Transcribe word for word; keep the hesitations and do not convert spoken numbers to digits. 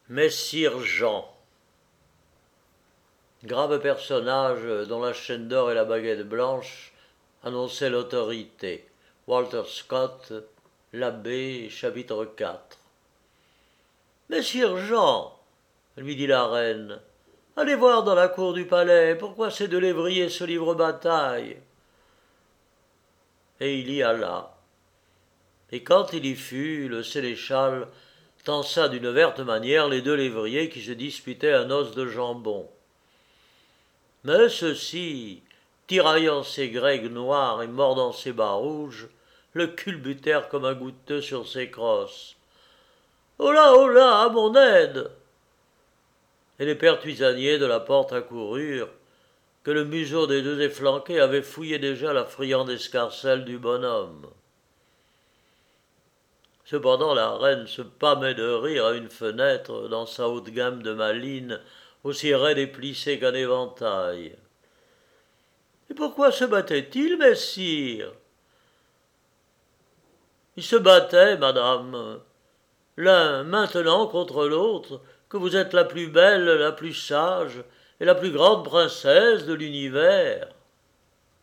Messire Jean, grave personnage dont la chaîne d'or et la baguette blanche annonçaient l'autorité. Walter Scott, l'abbé, chapitre quatre. Messire Jean, lui dit la reine, allez voir dans la cour du palais pourquoi ces deux lévriers se livrent bataille. Et il y alla. Et quand il y fut, le sénéchal tensa d'une verte manière les deux lévriers qui se disputaient un os de jambon. Mais ceux-ci, tiraillant ses greigues noires et mordant ses bas rouges, le culbutèrent comme un goutteux sur ses crosses. « Holà, holà, à mon aide !» Et les pertuisaniers de la porte accoururent, que le museau des deux efflanqués avait fouillé déjà la friande escarcelle du bonhomme. Cependant la reine se pâmait de rire à une fenêtre dans sa haute gamme de malines, aussi raide et plissée qu'un éventail. Et pourquoi se battait-il, messire? Ils se battaient, madame, l'un maintenant contre l'autre, que vous êtes la plus belle, la plus sage et la plus grande princesse de l'univers.